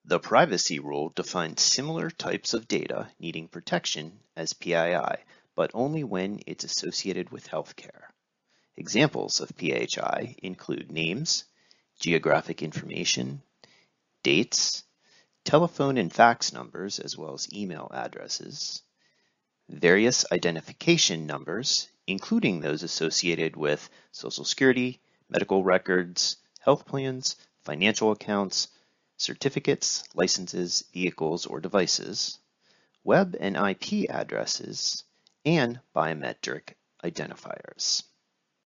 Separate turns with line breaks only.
The privacy rule defines similar types of data needing protection as PII, but only when it's associated with healthcare. Examples of PHI include names, geographic information, dates, telephone and fax numbers, as well as email addresses, various identification numbers, including those associated with Social Security, medical records, health plans, financial accounts, certificates, licenses, vehicles, or devices, web and IP addresses, and biometric identifiers.